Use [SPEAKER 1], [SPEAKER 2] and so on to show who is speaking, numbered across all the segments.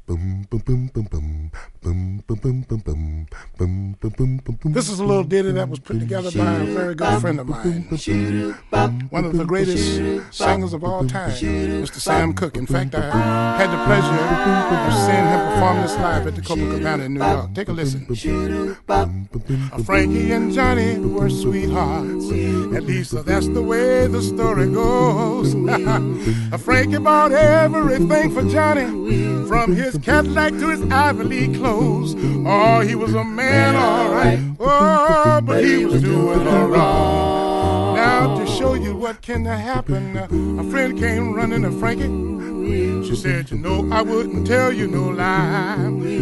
[SPEAKER 1] This is a little ditty that was put together by a very good friend of mine, one of the greatest singers of all time, Mr. Sam Cooke. In fact, I had the pleasure of seeing him perform this live at the Copacabana in New York. Take a listen. Frankie and Johnny were sweethearts. At least that's the way the story goes. Frankie bought everything for Johnny, from his Cadillac to his Ivy League clothes. Oh, he was a man, all right. Oh, but he was doing all wrong. Now, to show you what can happen, a friend came running to Frankie. She said, you know, I wouldn't tell you no lie.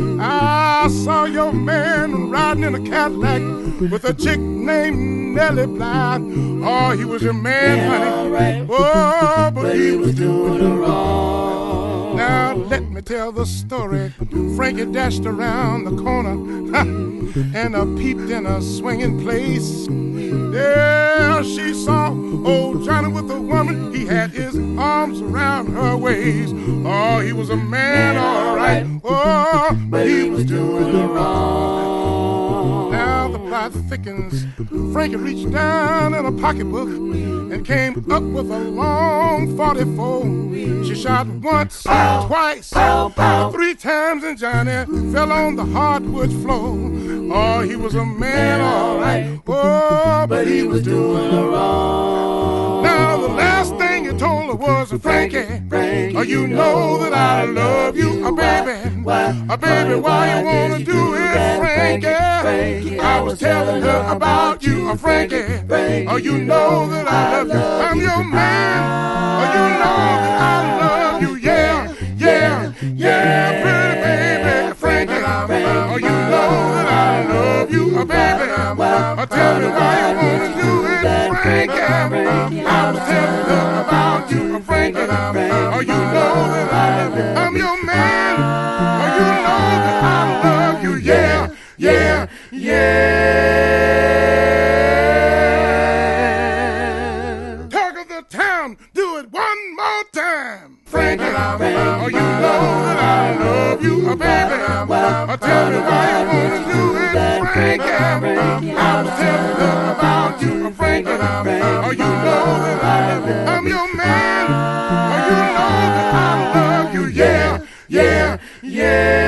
[SPEAKER 1] I saw your man riding in a Cadillac with a chick named Nellie Bly. Oh, he was your man, honey. Oh, but he was doing it wrong. Now, let me tell the story. Frankie dashed around the corner and peeped in a swinging place. There she saw old Johnny with a woman. He had his arms around her waist. Oh, he was a man, all right. Oh, but he was doing it wrong. Now the plot thickens. Frankie reached down in a pocketbook and came up with a long 44. She shot once, twice, 3 times, and Johnny fell on the hardwood floor. Oh, he was a man, all right. Oh, but he was doing it wrong. Now the last thing he told her was, Frankie, oh, you know that I love you, baby. Baby, why you wanna do it, Frankie? I was telling her about you, Frankie. Oh, you know that I love you. I'm your man. Oh, you know that I love you. Yeah, yeah, yeah, pretty baby, Frankie. Oh, you know that I love you, baby. Oh, tell me why you wanna do it, Frankie. I was telling her about you, Frankie. Oh, you know that I love you. I'm your man. Oh, you know that I love you. Yeah, yeah, yeah. Talk of the town, do it one more time, Frankie. Oh, you know that I love you, baby. Oh, tell me why you wanna do it, Frankie. I was telling her about you, Frankie. Oh, you know that I love you. I'm your man. Oh, you know that I love you. Yeah, yeah, yeah.